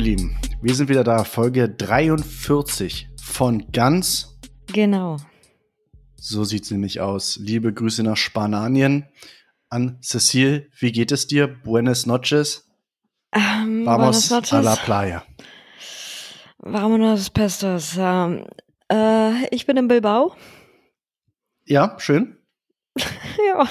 ihr Lieben, wir sind wieder da, Folge 43 von Ganz. Genau. So sieht es nämlich aus. Liebe Grüße nach Spanien an Cecile. Wie geht es dir? Buenas noches. Vamos a la playa. Vámonos pestos. Ich bin in Bilbao. Ja, schön. Ja.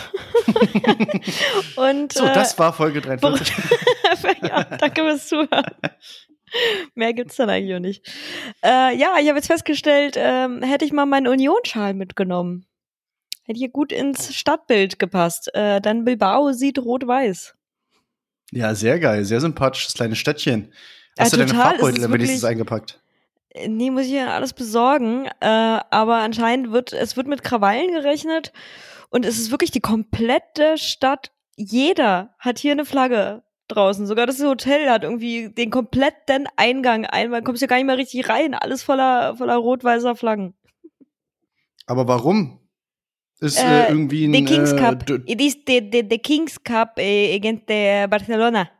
Und, so, das war Folge 43. Ja, danke fürs Zuhören. Mehr gibt's dann eigentlich auch nicht. Ja, ich habe jetzt festgestellt, hätte ich mal meinen Union-Schal mitgenommen. Hätte hier gut ins Stadtbild gepasst. Dann Bilbao sieht rot-weiß. Ja, sehr geil. Sehr sympathisches kleines Städtchen. Hast du total, deine Farbbeutel wenigstens eingepackt? Nee, muss ich ja alles besorgen. Aber anscheinend wird mit Krawallen gerechnet. Und es ist wirklich die komplette Stadt. Jeder hat hier eine Flagge draußen. Sogar das Hotel hat irgendwie den kompletten Eingang einmal. Kommst ja gar nicht mehr richtig rein. Alles voller rot-weißer Flaggen. Aber warum? Ist irgendwie ein... The Kings Cup. It is the Kings Cup against Barcelona.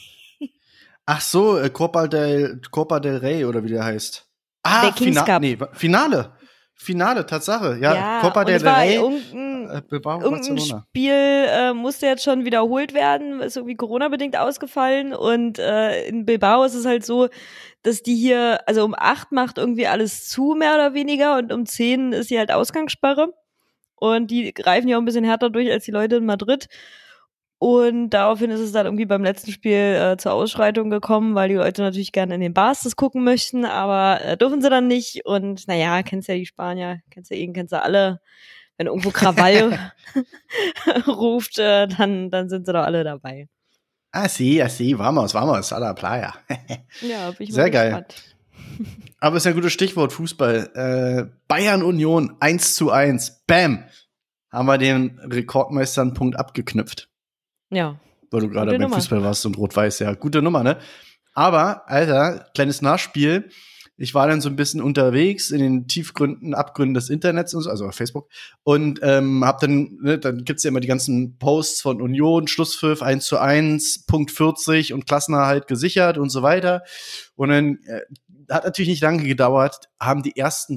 Ach so, Copa del Rey oder wie der heißt. Ah, der Kings Cup. Nee, Finale, Tatsache. Ja, Copa del Rey. Irgendein Spiel musste jetzt schon wiederholt werden, ist irgendwie Corona-bedingt ausgefallen. Und in Bilbao ist es halt so, dass die hier, also um 8 macht irgendwie alles zu, mehr oder weniger. Und um 10 ist hier halt Ausgangssperre. Und die greifen ja auch ein bisschen härter durch als die Leute in Madrid. Und daraufhin ist es dann irgendwie beim letzten Spiel zur Ausschreitung gekommen, weil die Leute natürlich gerne in den Bars das gucken möchten, aber dürfen sie dann nicht. Und naja, kennst ja die Spanier, kennst ja alle. Wenn irgendwo Krawall ruft, dann sind sie doch alle dabei. Sí, vamos a la playa. Ja, bin ich sehr mal geil. gespannt. Aber ist ja ein gutes Stichwort, Fußball. Bayern Union 1:1. Bam! Haben wir den Rekordmeister einen Punkt abgeknüpft. Ja. Weil du gerade beim Fußball warst und rot-weiß, ja. Gute Nummer, ne? Aber, Alter, kleines Nachspiel. Ich war dann so ein bisschen unterwegs in den Tiefgründen, Abgründen des Internets und so, also auf Facebook. Und hab dann, ne, dann gibt's ja immer die ganzen Posts von Union, Schlusspfiff 1:1, Punkt 40 und Klassenerhalt gesichert und so weiter. Und dann hat natürlich nicht lange gedauert, haben die ersten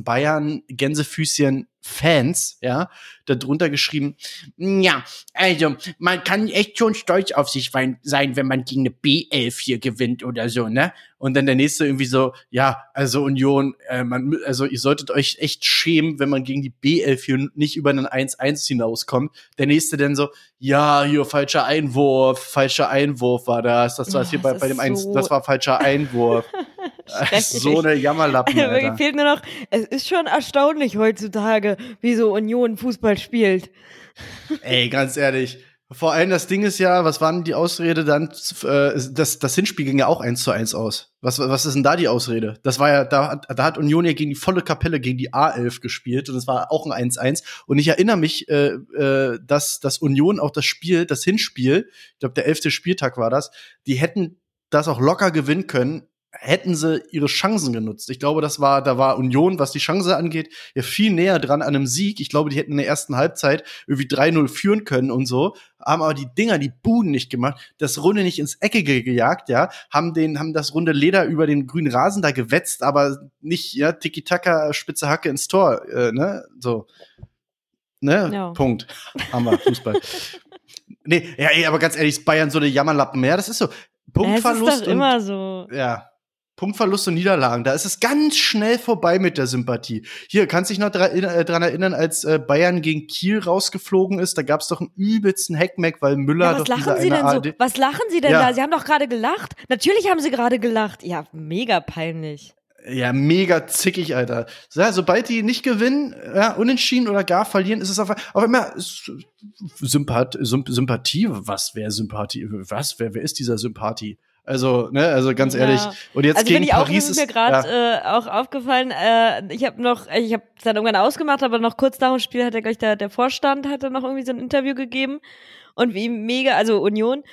Bayern-Gänsefüßchen-Fans, ja, darunter geschrieben, ja, also, man kann echt schon stolz auf sich sein, wenn man gegen eine B11 hier gewinnt oder so, ne? Und dann der nächste irgendwie so, ja, also Union, also ihr solltet euch echt schämen, wenn man gegen die B11 hier nicht über einen 1:1 hinauskommt. Der nächste dann so, ja, hier, falscher Einwurf war das. Das war hier bei dem 1, das war falscher Einwurf. So eine Jammerlappen, Alter. Mir fehlt nur noch, es ist schon erstaunlich heutzutage, wie so Union Fußball spielt. Ey, ganz ehrlich. Vor allem das Ding ist ja, was war denn die Ausrede dann? Das Hinspiel ging ja auch 1:1 aus. Was ist denn da die Ausrede? Das war ja, da hat Union ja gegen die volle Kapelle, gegen die A11 gespielt und es war auch ein 1:1. Und ich erinnere mich, dass Union auch das Hinspiel, ich glaube der 11. Spieltag war das, die hätten das auch locker gewinnen können, hätten sie ihre Chancen genutzt. Ich glaube, da war Union, was die Chance angeht, ja viel näher dran an einem Sieg. Ich glaube, die hätten in der ersten Halbzeit irgendwie 3:0 führen können und so, haben aber die Buden nicht gemacht, das Runde nicht ins Eckige gejagt, ja, haben das runde Leder über den grünen Rasen da gewetzt, aber nicht, ja, Tiki-Taka, spitze Hacke ins Tor, ne, so. Ne, ja. Punkt. Hammer, Fußball. Nee, ja, aber ganz ehrlich, ist Bayern so eine Jammerlappen mehr, das ist so. Punktverlust. Das ist doch immer so. Ja. Punktverlust und Niederlagen, da ist es ganz schnell vorbei mit der Sympathie. Hier, kannst dich noch dran erinnern, als Bayern gegen Kiel rausgeflogen ist, da gab's doch einen übelsten Heckmeck, weil Müller doch dieser eine ARD... Was lachen Sie denn da? Sie haben doch gerade gelacht. Natürlich haben Sie gerade gelacht. Ja, mega peinlich. Ja, mega zickig, Alter. Ja, sobald die nicht gewinnen, ja, unentschieden oder gar verlieren, ist es auf einmal Sympathie. Wer ist dieser Sympathie? Also, ne, also ganz ehrlich. Und jetzt also gegen Paris ist mir gerade auch aufgefallen. Ich habe dann irgendwann ausgemacht, aber noch kurz nach dem Spiel hat der Vorstand noch irgendwie so ein Interview gegeben und wie mega, also Union.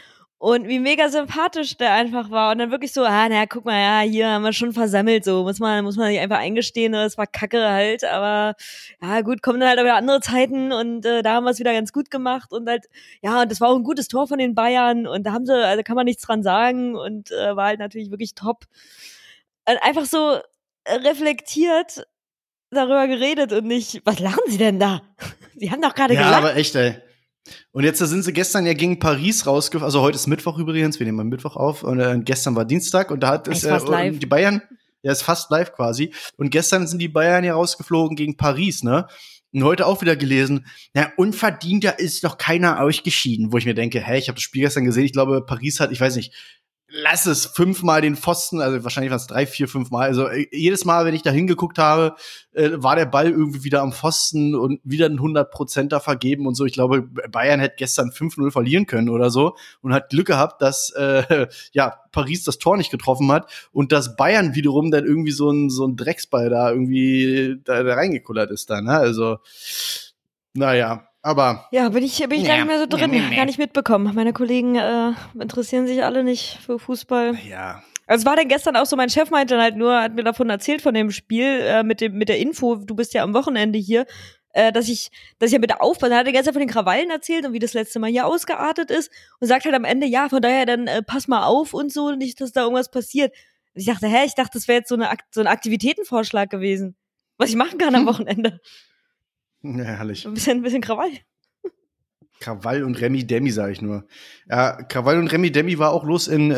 Und wie mega sympathisch der einfach war. Und dann wirklich so, guck mal, ja, hier haben wir schon versammelt, so, muss man sich einfach eingestehen, das war Kacke halt, aber ja gut, kommen dann halt wieder andere Zeiten und da haben wir es wieder ganz gut gemacht und halt, ja, und das war auch ein gutes Tor von den Bayern und da also kann man nichts dran sagen und war halt natürlich wirklich top. Einfach so reflektiert darüber geredet und nicht, was lachen Sie denn da? Sie haben doch gerade gelacht. Ja, aber echt, ey. Und jetzt sind sie gestern ja gegen Paris rausgefahren. Also heute ist Mittwoch übrigens, wir nehmen am Mittwoch auf. Und gestern war Dienstag und da hat es die Bayern, ja, ist fast live quasi. Und gestern sind die Bayern ja rausgeflogen gegen Paris, ne? Und heute auch wieder gelesen, ja, unverdienter ist noch keiner ausgeschieden. Wo ich mir denke, ich habe das Spiel gestern gesehen, ich glaube, Paris hat, ich weiß nicht, lass es 5-mal den Pfosten, also wahrscheinlich waren es 3, 4, 5-mal. Also jedes Mal, wenn ich da hingeguckt habe, war der Ball irgendwie wieder am Pfosten und wieder ein 100%er vergeben und so. Ich glaube, Bayern hätte gestern 5-0 verlieren können oder so und hat Glück gehabt, dass Paris das Tor nicht getroffen hat und dass Bayern wiederum dann irgendwie so ein Drecksball da irgendwie da reingekullert ist dann. Ne? Also, naja. Aber ja, bin ich gar nicht mehr so drin, gar nicht mitbekommen. Meine Kollegen interessieren sich alle nicht für Fußball. Ja. Also es war dann gestern auch so, mein Chef meinte dann halt nur, hat mir davon erzählt von dem Spiel mit der Info, du bist ja am Wochenende hier, dass ich ja bitte aufpasse. Er hat die ganze Zeit von den Krawallen erzählt und wie das letzte Mal hier ausgeartet ist und sagt halt am Ende, ja, von daher dann pass mal auf und so, nicht, dass da irgendwas passiert. Und ich dachte, das wäre jetzt so ein Aktivitätenvorschlag gewesen, was ich machen kann am Wochenende. Ja, herrlich. Ein bisschen Krawall. Krawall und Remi Demi, sag ich nur. Ja, Krawall und Remi Demi war auch los in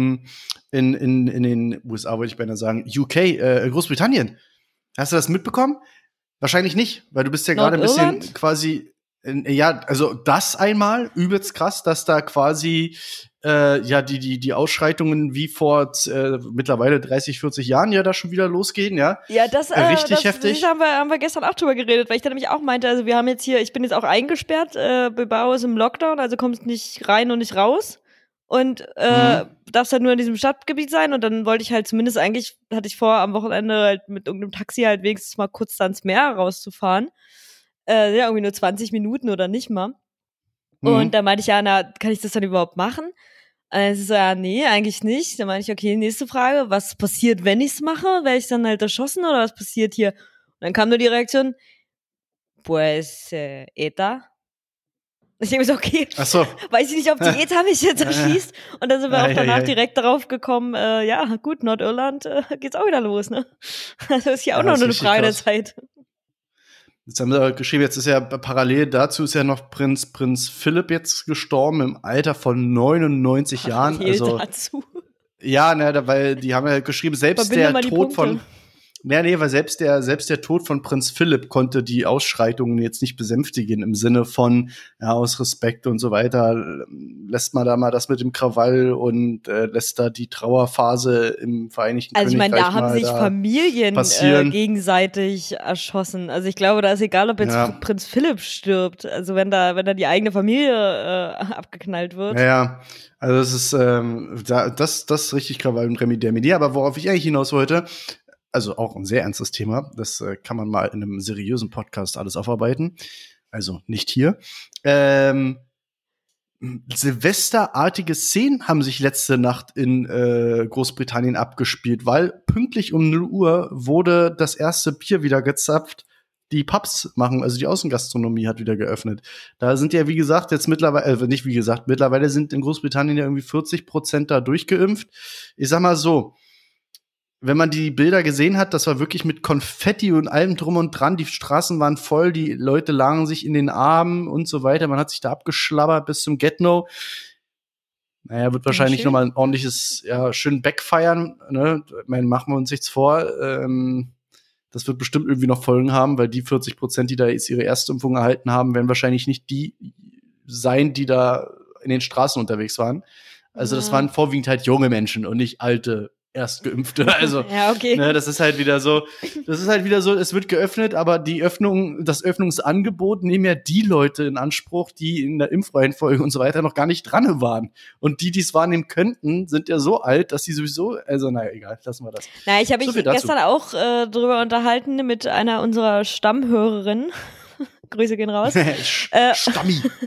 den USA, wollte ich beinahe sagen, UK, Großbritannien. Hast du das mitbekommen? Wahrscheinlich nicht, weil du bist ja gerade ein bisschen quasi, ja, also das einmal, übelst krass, dass da quasi die Ausschreitungen wie vor mittlerweile 30, 40 Jahren ja da schon wieder losgehen, ja. Ja, das richtig heftig. Das haben wir gestern auch drüber geredet, weil ich da nämlich auch meinte, also wir haben jetzt hier, ich bin jetzt auch eingesperrt, Bilbao ist im Lockdown, also kommst nicht rein und nicht raus und darfst halt nur in diesem Stadtgebiet sein und dann wollte ich halt zumindest eigentlich, hatte ich vor, am Wochenende halt mit irgendeinem Taxi halt wenigstens mal kurz da ins Meer rauszufahren. Ja, irgendwie nur 20 Minuten oder nicht mal. Und da meinte ich, ja, kann ich das dann überhaupt machen? Und sie so, ja, nee, eigentlich nicht. Dann meinte ich, okay, nächste Frage, was passiert, wenn ich's mache? Werde ich dann halt erschossen oder was passiert hier? Und dann kam nur die Reaktion, pues, ETA. Ich denke mir so, okay, ach so. Weiß ich nicht, ob die ETA mich jetzt erschießt. Und dann sind wir auch danach direkt darauf gekommen, ja, gut, Nordirland geht's auch wieder los, ne? Also ist ja auch noch eine Frage der Zeit. Jetzt haben sie geschrieben, jetzt ist ja parallel dazu ist ja noch Prinz Philipp jetzt gestorben im Alter von 99 Jahren. Also dazu. Ja, ne, weil die haben ja geschrieben, selbst der Tod von weil selbst der Tod von Prinz Philipp konnte die Ausschreitungen jetzt nicht besänftigen im Sinne von, ja, aus Respekt und so weiter, lässt man da mal das mit dem Krawall und lässt da die Trauerphase im Vereinigten Königreich. Also ich meine, da haben sich Familien gegenseitig erschossen. Also ich glaube, da ist egal, ob jetzt Prinz Philipp stirbt. Also wenn da die eigene Familie abgeknallt wird. Ja, also es ist das ist richtig Krawall und Remi Demi. Aber worauf ich eigentlich hinaus wollte, also auch ein sehr ernstes Thema. Das kann man mal in einem seriösen Podcast alles aufarbeiten. Also nicht hier. Silvesterartige Szenen haben sich letzte Nacht in Großbritannien abgespielt, weil pünktlich um 0 Uhr wurde das erste Bier wieder gezapft. Die Pubs also die Außengastronomie hat wieder geöffnet. Da sind ja, wie gesagt, jetzt mittlerweile, nicht wie gesagt, mittlerweile sind in Großbritannien ja irgendwie 40% da durchgeimpft. Ich sag mal so, wenn man die Bilder gesehen hat, das war wirklich mit Konfetti und allem drum und dran. Die Straßen waren voll, die Leute lagen sich in den Armen und so weiter. Man hat sich da abgeschlabbert bis zum Get-No. Naja, wird wahrscheinlich noch mal ein ordentliches, ja, schön Backfeiern. Ne? Ich meine, machen wir uns nichts vor. Das wird bestimmt irgendwie noch Folgen haben, weil die 40%, die da jetzt ihre Erstimpfung erhalten haben, werden wahrscheinlich nicht die sein, die da in den Straßen unterwegs waren. Also das waren vorwiegend halt junge Menschen und nicht alte Erstgeimpfte. Also, ja, okay. Ne, das ist halt wieder so, es wird geöffnet, aber das Öffnungsangebot nehmen ja die Leute in Anspruch, die in der Impfreihenfolge und so weiter noch gar nicht dran waren. Und die es wahrnehmen könnten, sind ja so alt, dass sie sowieso, also naja, egal, lassen wir das. Na, ich habe mich gestern auch drüber unterhalten mit einer unserer Stammhörerinnen. Grüße gehen raus. Stammi.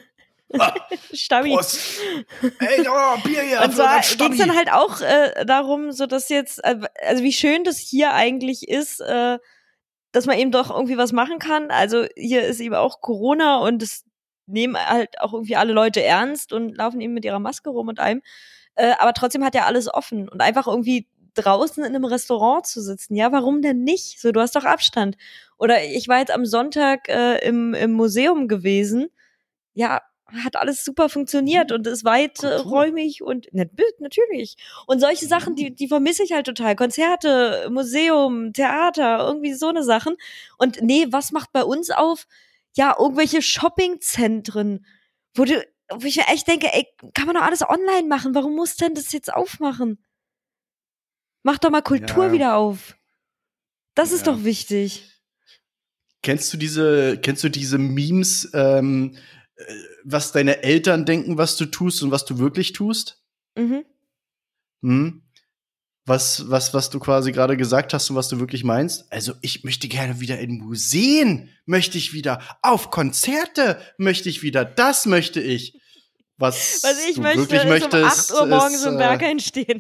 Stabi. Prost. Ey, Bier hier. Und zwar ging es dann halt auch darum, so dass jetzt, also wie schön das hier eigentlich ist, dass man eben doch irgendwie was machen kann. Also hier ist eben auch Corona und es nehmen halt auch irgendwie alle Leute ernst und laufen eben mit ihrer Maske rum und allem. Aber trotzdem hat ja alles offen und einfach irgendwie draußen in einem Restaurant zu sitzen. Ja, warum denn nicht? So, du hast doch Abstand. Oder ich war jetzt am Sonntag im Museum gewesen. Ja, hat alles super funktioniert und ist weiträumig und natürlich. Und solche Sachen, die vermisse ich halt total. Konzerte, Museum, Theater, irgendwie so eine Sachen. Und nee, was macht bei uns auf? Ja, irgendwelche Shoppingzentren, wo ich mir echt denke, ey, kann man doch alles online machen. Warum muss denn das jetzt aufmachen? Mach doch mal Kultur wieder auf. Das ist doch wichtig. Kennst du diese Memes, was deine Eltern denken, was du tust und was du wirklich tust? Was du quasi gerade gesagt hast und was du wirklich meinst? Also ich möchte gerne wieder in Museen, möchte ich wieder auf Konzerte, möchte ich wieder, das möchte ich. Was ich möchte, ist um 8 Uhr morgens im Berghain stehen.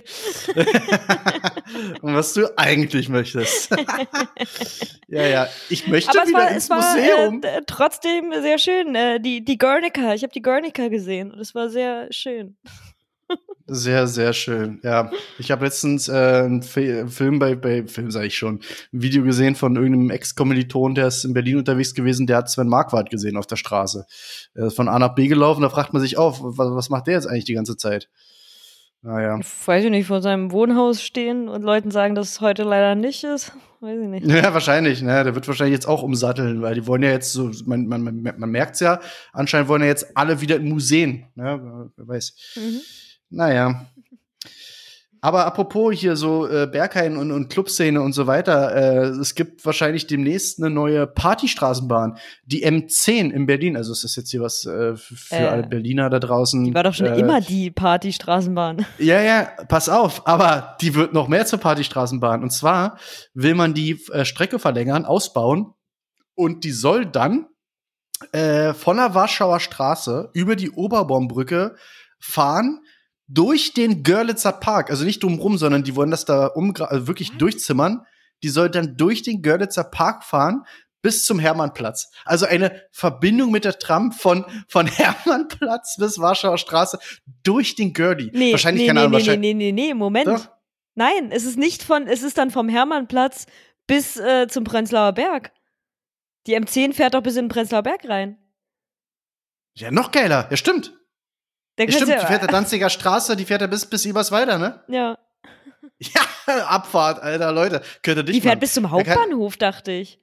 Und was du eigentlich möchtest. Ja, ich möchte aber wieder ins Museum. Es war trotzdem sehr schön. Die Guernica, ich habe die Guernica gesehen und es war sehr schön. Sehr, sehr schön, ja. Ich habe letztens einen Film Film sage ich schon, ein Video gesehen von irgendeinem Ex-Kommiliton, der ist in Berlin unterwegs gewesen, der hat Sven Marquardt gesehen auf der Straße. Er ist von A nach B gelaufen, da fragt man sich auch, was macht der jetzt eigentlich die ganze Zeit? Naja. Ich weiß nicht, vor seinem Wohnhaus stehen und Leuten sagen, dass es heute leider nicht ist. Weiß ich nicht. Ja, wahrscheinlich, ne? Der wird wahrscheinlich jetzt auch umsatteln, weil die wollen ja jetzt so, man merkt's ja, anscheinend wollen ja jetzt alle wieder in Museen, ne? Wer weiß. Naja. Aber apropos hier so Berghain und Clubszene und so weiter, es gibt wahrscheinlich demnächst eine neue Partystraßenbahn, die M10 in Berlin. Also es ist jetzt hier was für alle Berliner da draußen. Die war doch schon immer die Partystraßenbahn. Ja, pass auf, aber die wird noch mehr zur Partystraßenbahn. Und zwar will man die Strecke verlängern, ausbauen und die soll dann von der Warschauer Straße über die Oberbaumbrücke fahren durch den Görlitzer Park, also nicht drumrum, sondern die wollen das da wirklich durchzimmern. Die soll dann durch den Görlitzer Park fahren bis zum Hermannplatz. Also eine Verbindung mit der Tram von Hermannplatz bis Warschauer Straße durch den Görli. Moment. Doch? Nein, es ist dann vom Hermannplatz bis zum Prenzlauer Berg. Die M10 fährt doch bis in den Prenzlauer Berg rein. Ja, noch geiler. Ja, stimmt. Die fährt der Danziger Straße, die fährt ja bis Eberswalder, ne? Ja. Ja, Abfahrt, Alter, Leute. Die fährt bis zum Hauptbahnhof, dachte ich.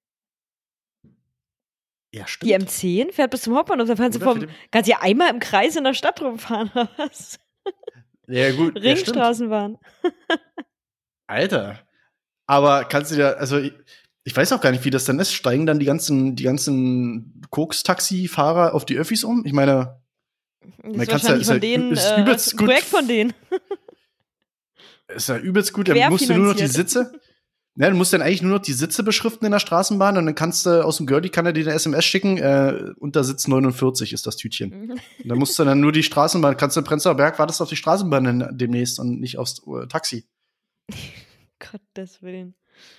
Ja, stimmt. Die M10 fährt bis zum Hauptbahnhof. Da kannst du ja einmal im Kreis in der Stadt rumfahren, oder was? Ja, gut. Ringstraßenbahn. Alter. Aber kannst du dir, also ich weiß auch gar nicht, wie das dann ist. Steigen dann die ganzen Koks-Taxi-Fahrer auf die Öffis um? Ich meine, das ist wahrscheinlich von denen ein Projekt von denen. Ist ja übelst gut. Dann musst du nur noch die Sitze. Ja, du musst dann eigentlich nur noch die Sitze beschriften in der Straßenbahn und dann kannst du aus dem Görli, kann er dir eine SMS schicken, unter Sitz 49 ist das Tütchen. Und dann musst du dann nur die Straßenbahn, kannst du in Prenzlauer Berg, wartest auf die Straßenbahn demnächst und nicht aufs Taxi. Gottes Willen.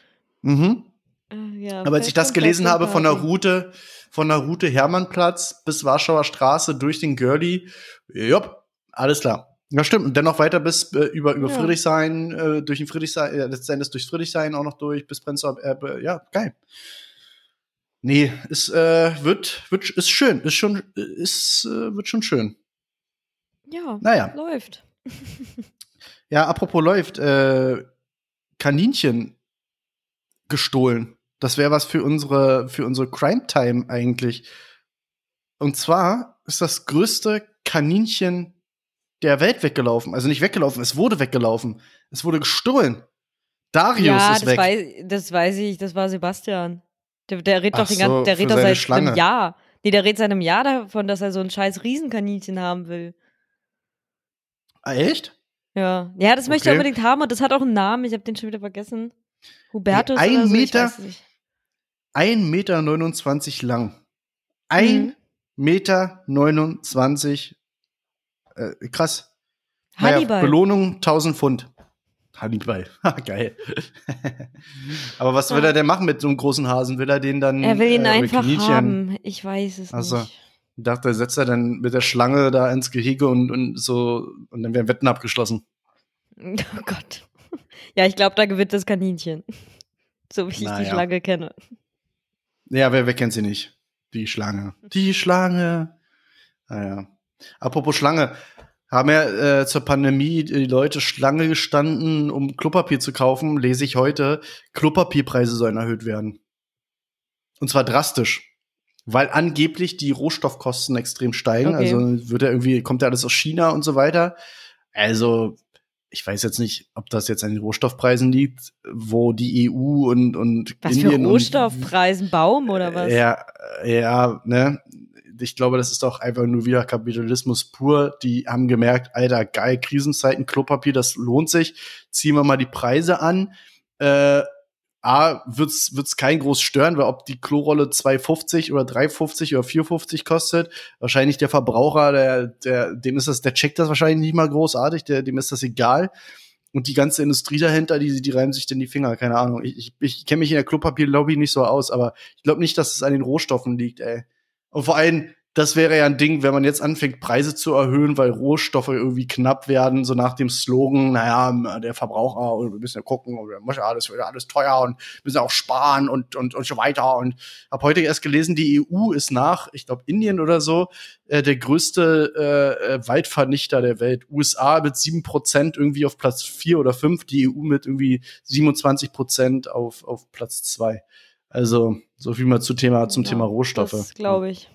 Ja, aber als ich das gelesen habe von der Route Hermannplatz bis Warschauer Straße durch den Görli, jopp, alles klar. Ja, stimmt. Und dennoch weiter bis über Friedrichshain, durch den Friedrichshain, letztendlich durchs Friedrichshain auch noch durch, bis Prenzlauer, ja, geil. Nee, ist schön. Wird schon schön. Ja, naja. Läuft. Ja, apropos läuft, Kaninchen gestohlen. Das wäre was für unsere Crime Time eigentlich. Und zwar ist das größte Kaninchen der Welt weggelaufen. Also nicht weggelaufen, es wurde weggelaufen. Es wurde gestohlen. Darius ist weg. Das weiß ich, das war Sebastian. Der redet doch seit einem Jahr. Nee, der redet seit einem Jahr davon, dass er so ein scheiß Riesenkaninchen haben will. Ah, echt? Ja, das möchte er unbedingt haben und das hat auch einen Namen. Ich habe den schon wieder vergessen. Hubertus oder so, ich weiß nicht. 1,29 Meter lang. 1,29 Meter 29. Krass. Hannibal. Naja, Belohnung 1000 Pfund. Hannibal. Geil. Aber was will er denn machen mit so einem großen Hasen? Will er den dann Er will ihn einfach haben. Ich weiß es nicht. Ich dachte, setzt er dann mit der Schlange da ins Gehege und so und dann werden Wetten abgeschlossen. Oh Gott. Ja, ich glaube, da gewinnt das Kaninchen. So wie ich die Schlange kenne. Ja, wer kennt sie nicht? Die Schlange. Die Schlange. Naja. Apropos Schlange. Haben ja zur Pandemie die Leute Schlange gestanden, um Klopapier zu kaufen, lese ich heute, Klopapierpreise sollen erhöht werden. Und zwar drastisch. Weil angeblich die Rohstoffkosten extrem steigen. Okay. Also kommt ja alles aus China und so weiter. Also, ich weiß jetzt nicht, ob das jetzt an den Rohstoffpreisen liegt, wo die EU und was Indien für Rohstoffpreisen? Baum oder was? Ja, ne? Ich glaube, das ist doch einfach nur wieder Kapitalismus pur. Die haben gemerkt, Alter, geil, Krisenzeiten, Klopapier, das lohnt sich. Ziehen wir mal die Preise an. Wird's kein groß stören, weil ob die Klorolle 2,50 oder 3,50 oder 4,50 kostet, wahrscheinlich der Verbraucher, der checkt das wahrscheinlich nicht mal großartig, dem ist das egal. Und die ganze Industrie dahinter, die reiben sich denn die Finger, keine Ahnung. Ich kenne mich in der Klopapierlobby nicht so aus, aber ich glaube nicht, dass es an den Rohstoffen liegt, ey. Und vor allem, das wäre ja ein Ding, wenn man jetzt anfängt, Preise zu erhöhen, weil Rohstoffe irgendwie knapp werden, so nach dem Slogan, naja, der Verbraucher, und wir müssen ja gucken, und muss ja alles teuer und müssen auch sparen und so weiter. Und habe heute erst gelesen, die EU ist nach, ich glaube, Indien oder so, der größte Waldvernichter der Welt. USA mit 7% irgendwie auf Platz 4 oder 5, die EU mit irgendwie 27% auf Platz 2. Also, so viel mal zum Thema Rohstoffe. Das glaube ich.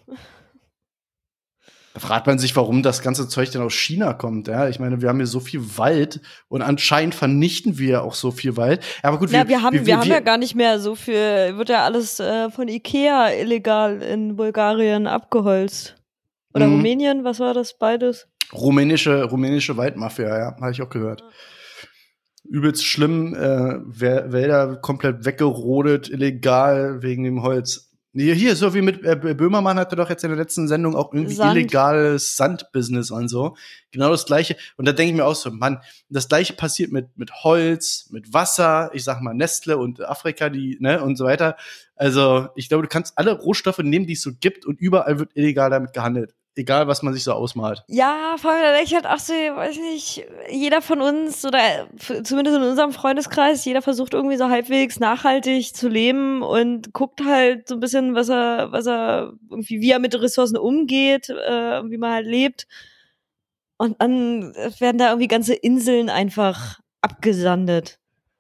Da fragt man sich, warum das ganze Zeug denn aus China kommt. Ja, ich meine, wir haben hier so viel Wald und anscheinend vernichten wir auch so viel Wald. Aber gut, wir haben ja gar nicht mehr so viel. Wird ja alles von Ikea illegal in Bulgarien abgeholzt. Oder Rumänien, was war das beides? Rumänische Waldmafia, ja, habe ich auch gehört. Ja. Übelst schlimm, Wälder komplett weggerodet, illegal wegen dem Holz. Hier, so wie mit Böhmermann hatte doch jetzt in der letzten Sendung auch irgendwie illegales Sandbusiness und so. Genau das Gleiche. Und da denke ich mir auch so, Mann, das Gleiche passiert mit Holz, mit Wasser, ich sag mal Nestle und Afrika, und so weiter. Also, ich glaube, du kannst alle Rohstoffe nehmen, die es so gibt und überall wird illegal damit gehandelt. Egal, was man sich so ausmalt. Ja, vor allem, da denke ich halt auch so, weiß nicht, jeder von uns oder zumindest in unserem Freundeskreis, jeder versucht irgendwie so halbwegs nachhaltig zu leben und guckt halt so ein bisschen, was er irgendwie, wie er mit Ressourcen umgeht, wie man halt lebt. Und dann werden da irgendwie ganze Inseln einfach abgesandet.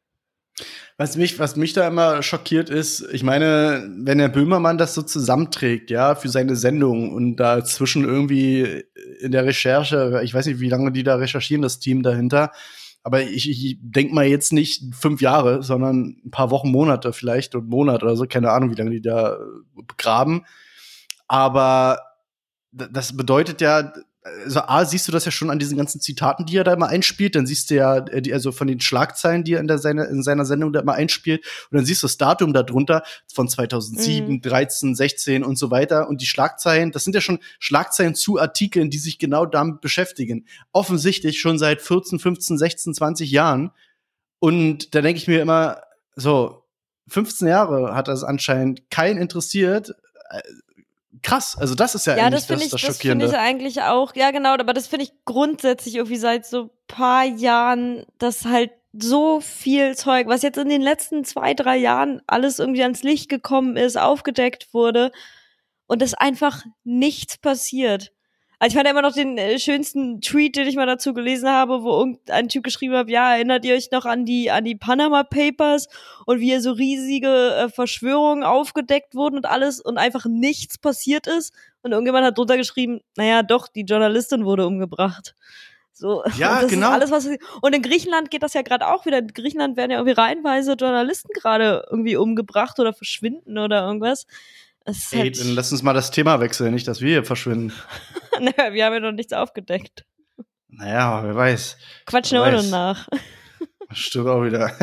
Was mich da immer schockiert ist, ich meine, wenn der Böhmermann das so zusammenträgt, ja, für seine Sendung und dazwischen irgendwie in der Recherche, ich weiß nicht, wie lange die da recherchieren, das Team dahinter, aber ich denk mal jetzt nicht 5 Jahre, sondern ein paar Wochen, Monate vielleicht und Monat oder so, keine Ahnung, wie lange die da begraben. Aber das bedeutet ja, also siehst du das ja schon an diesen ganzen Zitaten, die er da immer einspielt, dann siehst du ja, also von den Schlagzeilen, die er in seiner Sendung da immer einspielt, und dann siehst du das Datum darunter von 2007, 13, 16 und so weiter, und die Schlagzeilen, das sind ja schon Schlagzeilen zu Artikeln, die sich genau damit beschäftigen. Offensichtlich schon seit 14, 15, 16, 20 Jahren. Und da denke ich mir immer, so, 15 Jahre hat das anscheinend keinen interessiert. Krass, also das ist ja eigentlich das Schockierende. Das finde ich eigentlich auch, ja genau, aber das finde ich grundsätzlich irgendwie seit so paar Jahren, dass halt so viel Zeug, was jetzt in den letzten 2, 3 Jahren alles irgendwie ans Licht gekommen ist, aufgedeckt wurde und es einfach nichts passiert. Also ich fand immer noch den schönsten Tweet, den ich mal dazu gelesen habe, wo irgendein Typ geschrieben hat, ja, erinnert ihr euch noch an die Panama Papers und wie hier so riesige Verschwörungen aufgedeckt wurden und alles und einfach nichts passiert ist? Und irgendjemand hat drunter geschrieben, naja, doch, die Journalistin wurde umgebracht. So, ja, und das genau. Ist alles, was und in Griechenland geht das ja gerade auch wieder. In Griechenland werden ja irgendwie reihenweise Journalisten gerade irgendwie umgebracht oder verschwinden oder irgendwas. Ey, dann lass uns mal das Thema wechseln, nicht, dass wir hier verschwinden. Naja, wir haben ja noch nichts aufgedeckt. Naja, wer weiß. Quatschen wir auch noch nach. Stimmt auch wieder.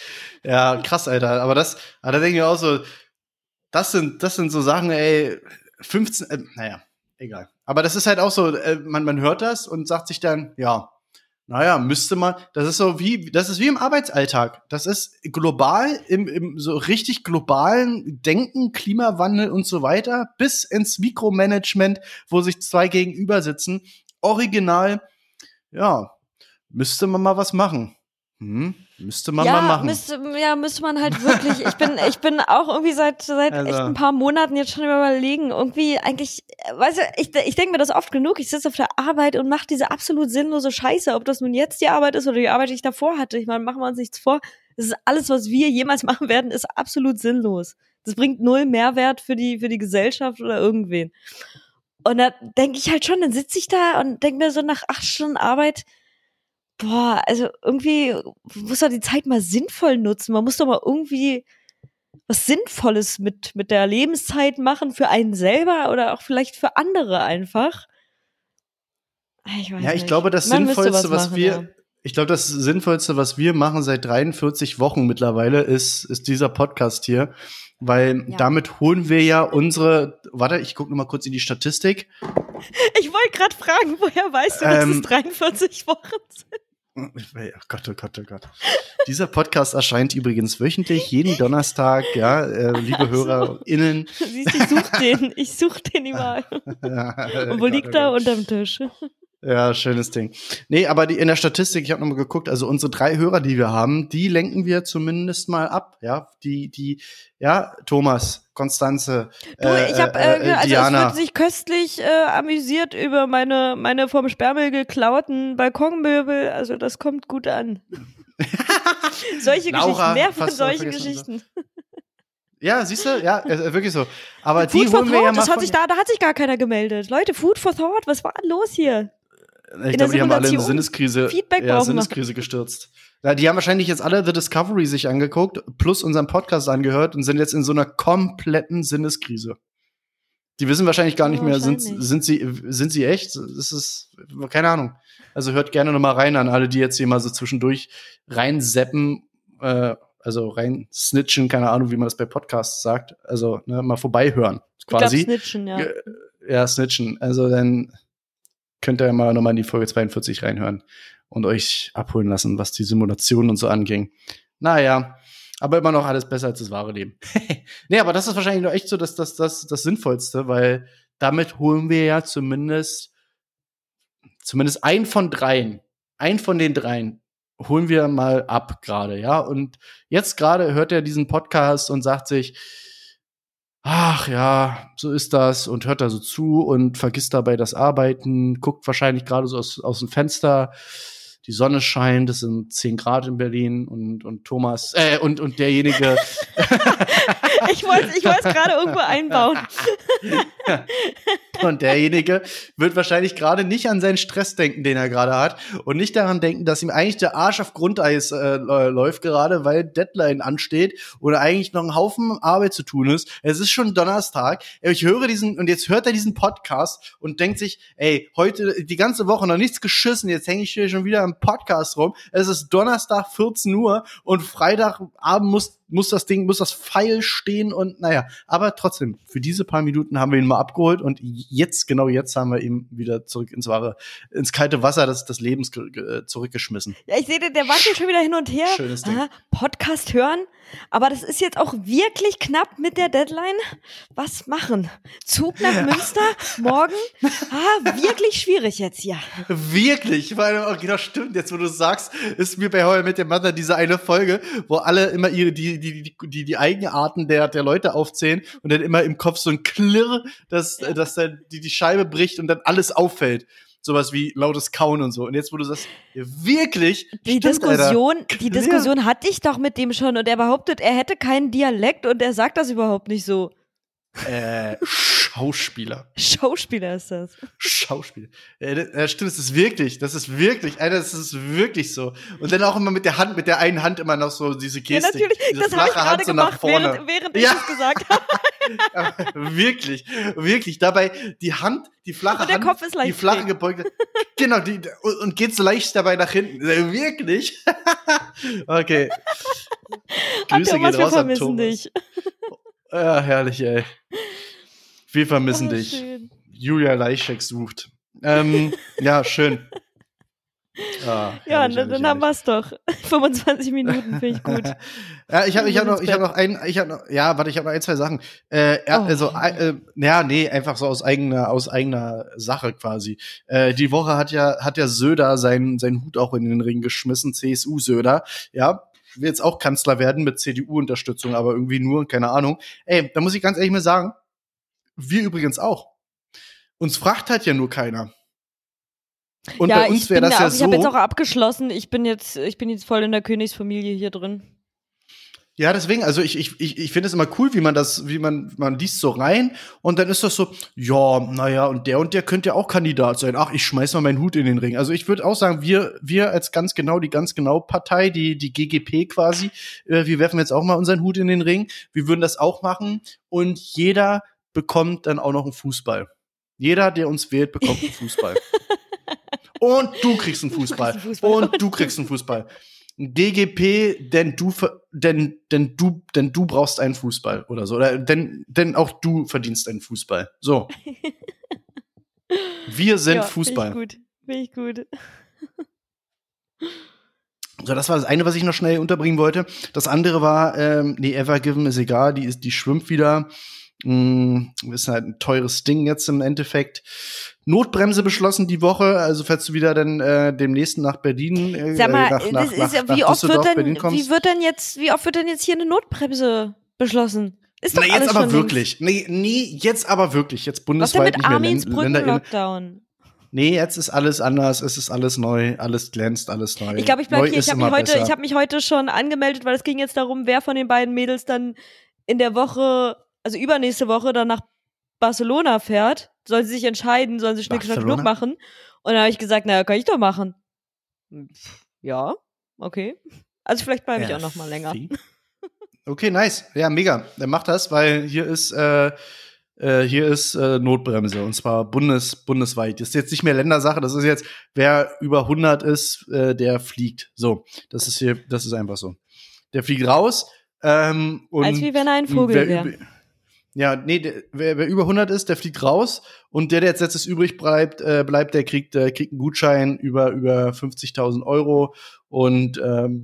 Ja, krass, Alter. Aber da denke ich auch so, das sind so Sachen, ey, 15, naja, egal. Aber das ist halt auch so, man hört das und sagt sich dann, ja, naja, müsste man, das ist wie im Arbeitsalltag. Das ist global, im so richtig globalen Denken, Klimawandel und so weiter, bis ins Mikromanagement, wo sich zwei gegenüber sitzen. Original, ja, müsste man mal was machen. Müsste man mal machen. Müsste man halt wirklich. Ich bin auch irgendwie seit echt ein paar Monaten jetzt schon überlegen. Irgendwie eigentlich, weißt du, ich denke mir das oft genug. Ich sitze auf der Arbeit und mache diese absolut sinnlose Scheiße. Ob das nun jetzt die Arbeit ist oder die Arbeit, die ich davor hatte. Ich meine, machen wir uns nichts vor. Das ist alles, was wir jemals machen werden, ist absolut sinnlos. Das bringt null Mehrwert für die Gesellschaft oder irgendwen. Und da denke ich halt schon, dann sitze ich da und denke mir so nach 8 Stunden Arbeit, boah, also irgendwie muss man die Zeit mal sinnvoll nutzen. Man muss doch mal irgendwie was Sinnvolles mit der Lebenszeit machen für einen selber oder auch vielleicht für andere einfach. Ich weiß nicht. Ich glaube, das Sinnvollste, was wir machen seit 43 Wochen mittlerweile, ist dieser Podcast hier. Weil damit holen wir ja warte, ich gucke noch mal kurz in die Statistik. Ich wollte gerade fragen, woher weißt du, dass es 43 Wochen sind? Oh Gott, oh Gott, oh Gott. Dieser Podcast erscheint übrigens wöchentlich, jeden Donnerstag, liebe HörerInnen. Siehst du, ich such den überall. Und wo liegt er? Unterm Tisch. Ja, schönes Ding. Nee, aber in der Statistik, ich habe nochmal geguckt, also unsere 3 Hörer, die wir haben, die lenken wir zumindest mal ab, ja, Thomas, Konstanze, ich habe Diana. Es wird sich köstlich amüsiert über meine vom Sperrmüll geklauten Balkonmöbel, also das kommt gut an. Solche Geschichten, mehr von solchen Geschichten. Ja, siehst du? Ja, wirklich so. Aber Food die holen wir ja mal da hat sich gar keiner gemeldet. Leute, Food for Thought, was war denn los hier? Ich glaube, die haben alle eine Sinneskrise gestürzt. Ja, die haben wahrscheinlich jetzt alle The Discovery sich angeguckt, plus unseren Podcast angehört und sind jetzt in so einer kompletten Sinneskrise. Die wissen wahrscheinlich gar nicht mehr, sind sie echt? Das ist, keine Ahnung. Also hört gerne noch mal rein an alle, die jetzt hier mal so zwischendurch reinseppen, also rein snitchen, keine Ahnung, wie man das bei Podcasts sagt. Also mal vorbeihören, quasi. Ich glaub, snitchen, ja. Ja, snitchen. Also dann könnt ihr ja mal nochmal in die Folge 42 reinhören und euch abholen lassen, was die Simulation und so anging. Naja, aber immer noch alles besser als das wahre Leben. Nee, aber das ist wahrscheinlich noch echt so das Sinnvollste, weil damit holen wir ja zumindest einen von den dreien holen wir mal ab gerade, ja. Und jetzt gerade hört er diesen Podcast und sagt sich, ach ja, so ist das, und hört da so zu und vergisst dabei das Arbeiten, guckt wahrscheinlich gerade so aus dem Fenster, die Sonne scheint, es sind 10 Grad in Berlin und Thomas, und derjenige. Ich wollte es gerade irgendwo einbauen. Und derjenige wird wahrscheinlich gerade nicht an seinen Stress denken, den er gerade hat, und nicht daran denken, dass ihm eigentlich der Arsch auf Grundeis läuft gerade, weil Deadline ansteht oder eigentlich noch ein Haufen Arbeit zu tun ist. Es ist schon Donnerstag. Jetzt hört er diesen Podcast und denkt sich, ey, heute die ganze Woche noch nichts geschissen, jetzt hänge ich hier schon wieder am Podcast rum. Es ist Donnerstag 14 Uhr und Freitagabend muss das Pfeil stehen und naja, aber trotzdem, für diese paar Minuten haben wir ihn mal abgeholt und jetzt haben wir ihn wieder zurück ins kalte Wasser des Lebens zurückgeschmissen. Ja, ich sehe, der wackelt schon wieder hin und her. Schönes Ding. Podcast hören, aber das ist jetzt auch wirklich knapp mit der Deadline. Was machen? Zug nach Münster morgen? Wirklich schwierig jetzt hier. Wirklich, weil, genau, stimmt, jetzt wo du sagst, ist mir bei How I Met Your Mother diese eine Folge, wo alle immer die Eigenarten der Leute aufzählen und dann immer im Kopf so ein Klirr, dass dann die Scheibe bricht und dann alles auffällt. Sowas wie lautes Kauen und so. Und jetzt, wo du sagst, wirklich, die Diskussion hatte ich doch mit dem schon und er behauptet, er hätte keinen Dialekt und er sagt das überhaupt nicht so. Schauspieler. Schauspieler ist das. Schauspieler. Stimmt, das ist wirklich so. Und dann auch immer mit der einen Hand immer noch so diese Gestik. Ja, natürlich, das habe ich gerade so gemacht, während ich es gesagt habe. Wirklich. Dabei die Hand, die flache und der Hand, Kopf ist leicht die flache gebeugte, genau, und geht so leicht dabei nach hinten. Wirklich? Okay. Grüße Thomas, gehen raus wir an vermissen Thomas. dich. Ja, herrlich, ey. Wir vermissen dich. Schön. Julia Leischek sucht. Ja, schön. Ja, dann haben wir es doch. 25 Minuten, finde ich gut. Ja, ich habe noch ein, zwei Sachen. Einfach so aus eigener Sache quasi. Die Woche hat ja Söder seinen Hut auch in den Ring geschmissen, CSU Söder, ja. Will jetzt auch Kanzler werden mit CDU-Unterstützung, aber irgendwie nur, keine Ahnung. Ey, da muss ich ganz ehrlich mal sagen, wir übrigens auch. Uns fragt halt ja nur keiner. Und bei uns wäre das ja so. Ich habe jetzt auch abgeschlossen. Ich bin jetzt voll in der Königsfamilie hier drin. Ja, deswegen, also ich finde es immer cool, wie man liest so rein und dann ist das so, ja, naja, und der könnte ja auch Kandidat sein. Ach, ich schmeiß mal meinen Hut in den Ring. Also ich würde auch sagen, wir als die ganz genau Partei, die GGP quasi, wir werfen jetzt auch mal unseren Hut in den Ring. Wir würden das auch machen und jeder bekommt dann auch noch einen Fußball. Jeder, der uns wählt, bekommt einen Fußball. Und du kriegst einen Fußball. Und du kriegst einen Fußball. GGP, denn du brauchst einen Fußball oder so. Oder denn auch du verdienst einen Fußball. So. Wir sind Fußball. Finde ich gut. So, das war das eine, was ich noch schnell unterbringen wollte. Das andere war, Evergiven ist egal, die schwimmt wieder. Ist halt ein teures Ding jetzt im Endeffekt. Notbremse beschlossen die Woche, also falls du wieder dann demnächst nach Berlin Sag mal, wie oft wird denn jetzt hier eine Notbremse beschlossen? Ist doch alles jetzt aber schon wirklich. Jetzt aber wirklich. Jetzt bundesweit nicht mehr Arminsbrücken-Lockdown. Nee, jetzt ist alles anders, es ist alles neu, alles glänzt, alles neu. Ich glaube, ich bleib hier. Ich habe mich heute schon angemeldet, weil es ging jetzt darum, wer von den beiden Mädels dann in der Woche, also übernächste Woche, dann nach Barcelona fährt. Sollen sie sich entscheiden, sollen sie Schnick, Schnack, Schnuck machen. Und dann habe ich gesagt, naja, kann ich doch machen. Ja, okay. Also vielleicht bleibe ich auch noch mal länger. Okay, nice. Ja, mega. Dann mach das, weil hier ist Notbremse und zwar bundesweit. Das ist jetzt nicht mehr Ländersache, das ist jetzt, wer über 100 ist, der fliegt. So, das ist einfach so. Der fliegt raus. Und als wie wenn er ein Vogel wäre. Ja, nee, wer über 100 ist, der fliegt raus und der jetzt übrig bleibt, der kriegt einen Gutschein über 50.000 Euro und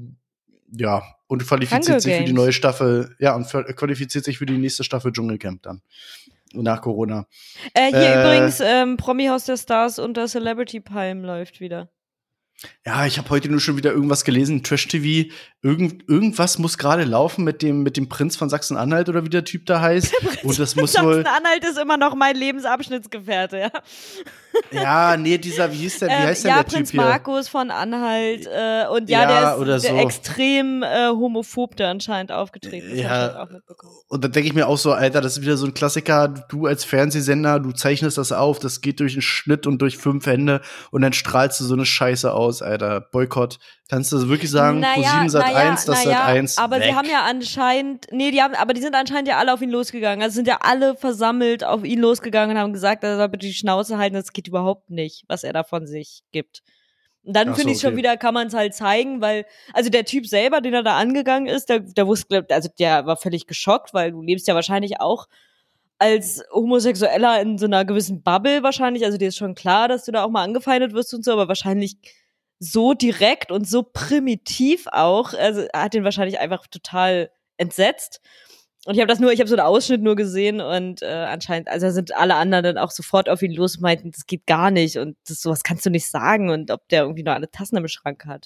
und qualifiziert sich für die neue Staffel, und qualifiziert sich für die nächste Staffel Dschungelcamp dann nach Corona. Übrigens Promi Haus der Stars unter Celebrity Palm läuft wieder. Ja, ich habe heute nur schon wieder irgendwas gelesen, Trash-TV. Irgendwas muss gerade laufen mit dem Prinz von Sachsen-Anhalt oder wie der Typ da heißt. Und das muss wohl. Sachsen-Anhalt ist immer noch mein Lebensabschnittsgefährte, ja. Ja, nee, wie heißt denn der Prinz Typ hier? Markus von Anhalt und der ist der extrem homophob, der anscheinend aufgetreten ist. Ja, und dann denke ich mir auch so, Alter, das ist wieder so ein Klassiker. Du als Fernsehsender, du zeichnest das auf, das geht durch einen Schnitt und durch 5 Hände und dann strahlst du so eine Scheiße aus, Alter. Boykott. Kannst du wirklich sagen, Pro7 Sat.1, das Sat.1 aber weg. sie haben ja anscheinend, die sind anscheinend ja alle auf ihn losgegangen. Also sind ja alle versammelt auf ihn losgegangen und haben gesagt, er soll bitte die Schnauze halten, das geht überhaupt nicht, was er da von sich gibt. Und dann finde ich schon wieder, kann man es halt zeigen, weil, also der Typ selber, den er da angegangen ist, der wusste, also der war völlig geschockt, weil du lebst ja wahrscheinlich auch als Homosexueller in so einer gewissen Bubble wahrscheinlich, also dir ist schon klar, dass du da auch mal angefeindet wirst und so, aber wahrscheinlich so direkt und so primitiv auch, also hat den wahrscheinlich einfach total entsetzt. Und ich habe so einen Ausschnitt nur gesehen und anscheinend, also sind alle anderen dann auch sofort auf ihn los und meinten, das geht gar nicht und sowas kannst du nicht sagen und ob der irgendwie noch alle Tassen im Schrank hat.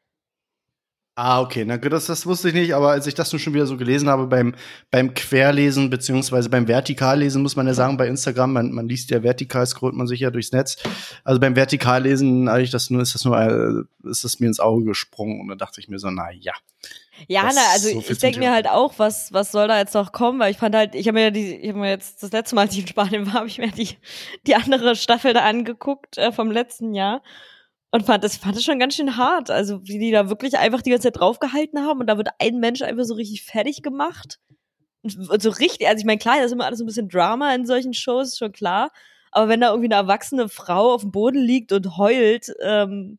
Okay, na gut, das wusste ich nicht, aber als ich das nun schon wieder so gelesen habe beim Querlesen beziehungsweise beim Vertikallesen, muss man ja sagen, bei Instagram, man liest ja vertikal, scrollt man sich ja durchs Netz. Also beim Vertikallesen ist das mir ins Auge gesprungen und da dachte ich mir so, na ja. Ja, also ich denke mir halt auch, was soll da jetzt noch kommen, weil ich fand halt, ich habe mir jetzt das letzte Mal, als ich in Spanien war, habe ich mir die andere Staffel da angeguckt vom letzten Jahr. Und fand es schon ganz schön hart, also wie die da wirklich einfach die ganze Zeit draufgehalten haben und da wird ein Mensch einfach so richtig fertig gemacht und so richtig, also ich meine, klar, das ist immer alles so ein bisschen Drama in solchen Shows, ist schon klar, aber wenn da irgendwie eine erwachsene Frau auf dem Boden liegt und heult, weiß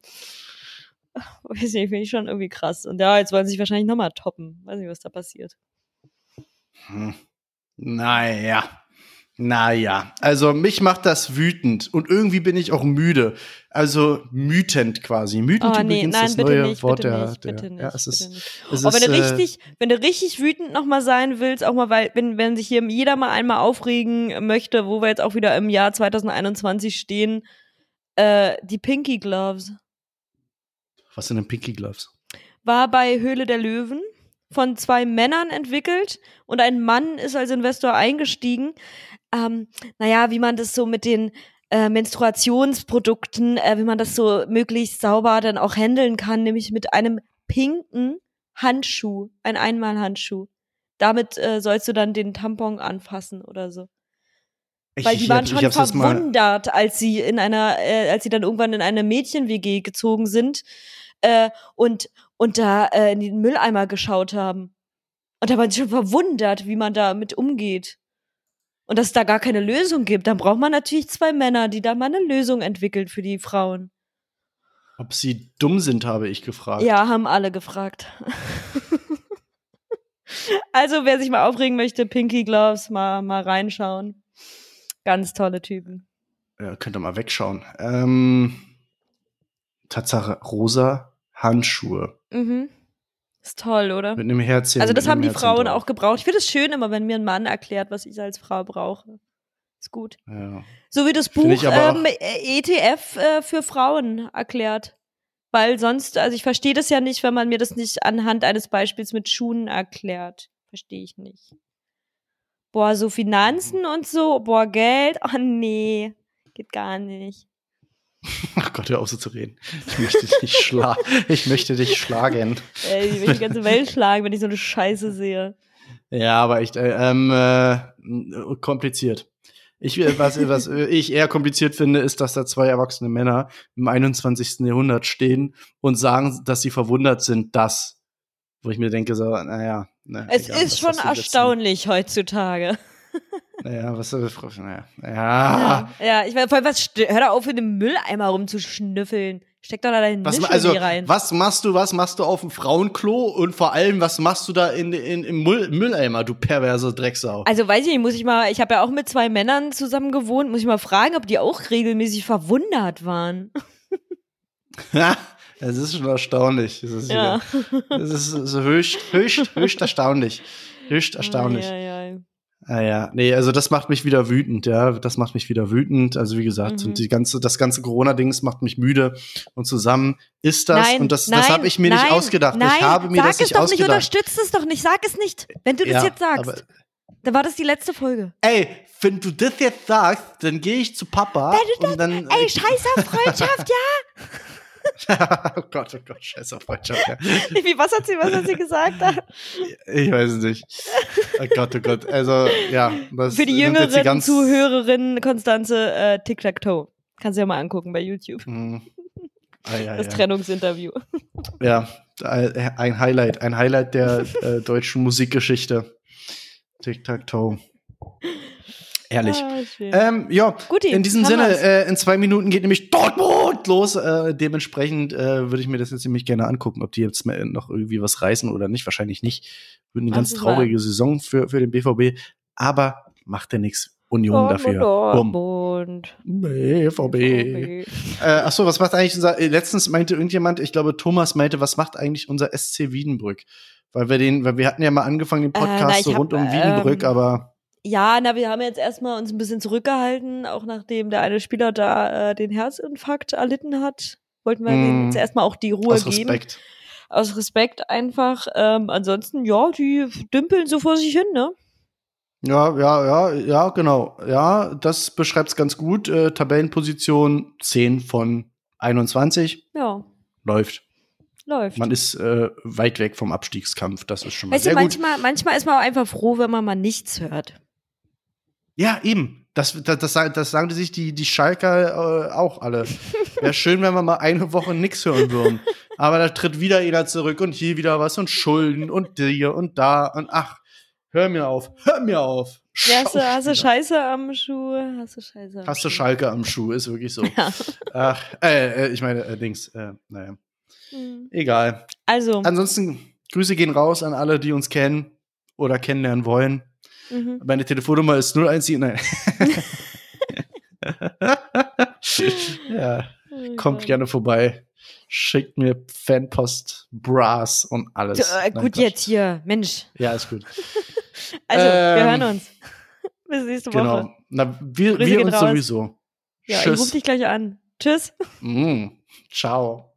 nicht, finde ich schon irgendwie krass. Und ja, jetzt wollen sie sich wahrscheinlich nochmal toppen, weiß nicht, was da passiert. Naja. Naja, also mich macht das wütend und irgendwie bin ich auch müde. Also mütend quasi. Mütend übrigens das neue Wort bitte nicht. Ja, es ist, nicht. es Aber ist, wenn du richtig wütend noch mal sein willst, auch mal, weil, wenn sich hier jeder mal einmal aufregen möchte, wo wir jetzt auch wieder im Jahr 2021 stehen, die Pinky Gloves. Was sind denn Pinky Gloves? War bei Höhle der Löwen von 2 Männern entwickelt und ein Mann ist als Investor eingestiegen. Wie man das so mit den Menstruationsprodukten, wie man das so möglichst sauber dann auch handeln kann, nämlich mit einem pinken Handschuh, ein Einmalhandschuh. Damit sollst du dann den Tampon anfassen oder so. Weil die waren schon verwundert, als sie als sie dann irgendwann in eine Mädchen-WG gezogen sind und da in den Mülleimer geschaut haben. Und da waren sie schon verwundert, wie man damit umgeht. Und dass es da gar keine Lösung gibt. Dann braucht man natürlich 2 Männer, die da mal eine Lösung entwickeln für die Frauen. Ob sie dumm sind, habe ich gefragt. Ja, haben alle gefragt. Also, wer sich mal aufregen möchte, Pinky Gloves, mal reinschauen. Ganz tolle Typen. Ja, könnt ihr mal wegschauen. Tatsache, rosa Handschuhe. Mhm. Ist toll, oder? Mit einem Herzchen. Also das haben die Frauen auch gebraucht. Ich finde es schön immer, wenn mir ein Mann erklärt, was ich als Frau brauche. Ist gut. Ja. So wie das Buch ETF für Frauen erklärt. Weil sonst, also ich verstehe das ja nicht, wenn man mir das nicht anhand eines Beispiels mit Schuhen erklärt. Verstehe ich nicht. Boah, so Finanzen und so, boah, Geld, oh nee, geht gar nicht. Ach Gott, hör auf so zu reden. Ich möchte dich schlagen. Ey, ich will die ganze Welt schlagen, wenn ich so eine Scheiße sehe. Ja, aber echt, kompliziert. Was ich eher kompliziert finde, ist, dass da 2 erwachsene Männer im 21. Jahrhundert stehen und sagen, dass sie verwundert sind, wo ich mir denke, so, naja. Es ist schon erstaunlich heutzutage. Naja, hör doch auf, in dem Mülleimer rumzuschnüffeln. Steck doch da deinen Nischel rein. Was machst du auf dem Frauenklo und vor allem, was machst du da im Mülleimer, du perverse Drecksau? Also weiß ich nicht, ich habe ja auch mit 2 Männern zusammen gewohnt, muss ich mal fragen, ob die auch regelmäßig verwundert waren. Ja, es ist schon erstaunlich. Das ist so höchst erstaunlich. Höchst erstaunlich. Ja. Nee, also das macht mich wieder wütend, ja. Das macht mich wieder wütend. Also wie gesagt, und das ganze Corona-Dings macht mich müde. Und zusammen ist das, das habe ich mir nicht ausgedacht. Ich habe mir das nicht ausgedacht. Sag es doch nicht, unterstütz es doch nicht, sag es nicht. Wenn du das jetzt sagst, dann war das die letzte Folge. Ey, wenn du das jetzt sagst, dann gehe ich zu Papa. Scheiß auf Freundschaft, ja. Oh Gott, scheiß auf Freundschaft. Ja. Was hat sie gesagt? Ich weiß es nicht. Oh Gott. Also, ja. Für die jüngeren Zuhörerinnen, Konstanze, Tic-Tac-Toe. Kannst du ja mal angucken bei YouTube. Das Trennungsinterview. Ja, ein Highlight der deutschen Musikgeschichte. Tic-Tac-Toe. Ehrlich. Guti, in diesem Sinne, in 2 Minuten geht nämlich Dortmund los. Dementsprechend würde ich mir das jetzt nämlich gerne angucken, ob die jetzt noch irgendwie was reißen oder nicht. Wahrscheinlich nicht. Wird eine ganz traurige Saison für den BVB. Aber macht ja nichts. Union dafür. Dortmund. BVB. Achso, was macht eigentlich letztens meinte irgendjemand, ich glaube Thomas meinte, was macht eigentlich unser SC Wiedenbrück? Weil wir hatten ja mal angefangen, den Podcast rund um Wiedenbrück, aber ja, wir haben jetzt erstmal uns ein bisschen zurückgehalten, auch nachdem der eine Spieler da den Herzinfarkt erlitten hat. Wollten wir jetzt erstmal auch die Ruhe geben. Aus Respekt einfach. Ansonsten, ja, die dümpeln so vor sich hin, ne? Ja, genau. Ja, das beschreibt's ganz gut. Tabellenposition 10 von 21. Ja. Läuft. Man ist weit weg vom Abstiegskampf. Das ist schon mal sehr gut. Manchmal ist man auch einfach froh, wenn man mal nichts hört. Ja, eben. Das sagen sich die Schalker auch alle. Wäre schön, wenn wir mal eine Woche nichts hören würden. Aber da tritt wieder jeder zurück und hier wieder was und Schulden und hier und da und ach, hör mir auf. Ja, hast du Scheiße am Schuh? Hast du Schalke am Schuh, ist wirklich so. Ja. Ach, ich meine, naja. Egal. Also. Ansonsten, Grüße gehen raus an alle, die uns kennen oder kennenlernen wollen. Meine Telefonnummer ist 017. Nein. Ja, kommt gerne vorbei. Schickt mir Fanpost, Bras und alles. Gut, jetzt hier, Mensch. Ja, ist gut. Also, wir hören uns. Bis nächste Woche. Genau. Na, wir uns raus. Sowieso. Ja, Tschüss. Ich rufe dich gleich an. Tschüss. Ciao.